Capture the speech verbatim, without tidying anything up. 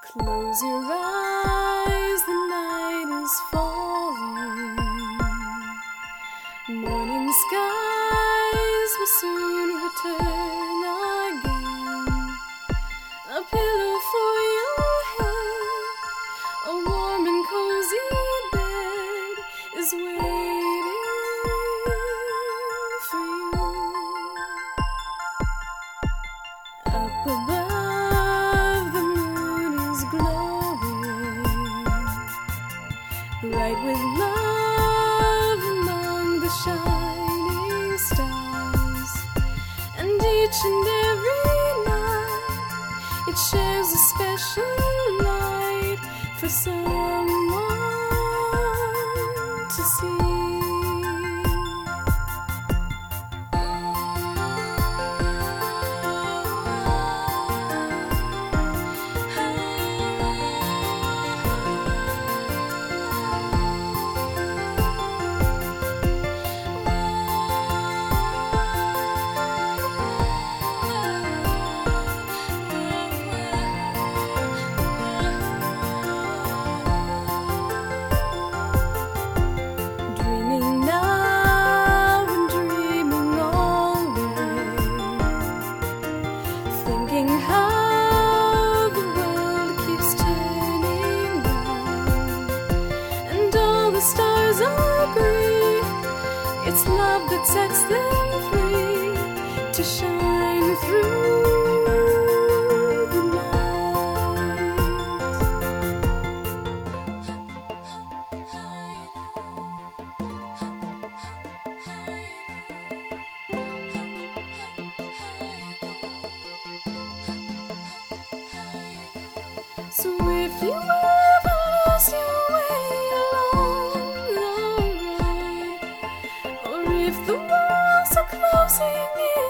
Close your eyes, the night is falling. Morning skies will soon return again. A pillow for your head, a warm and cozy bed is waiting for you. Up above, the moon is glowing, bright with love among the shining stars. And each and every night it shares a special light for someone to see. How the world keeps turning round, and all the stars agree it's love that sets them free to shine through the So if you ever lose your way along the ride, or if the walls are closing in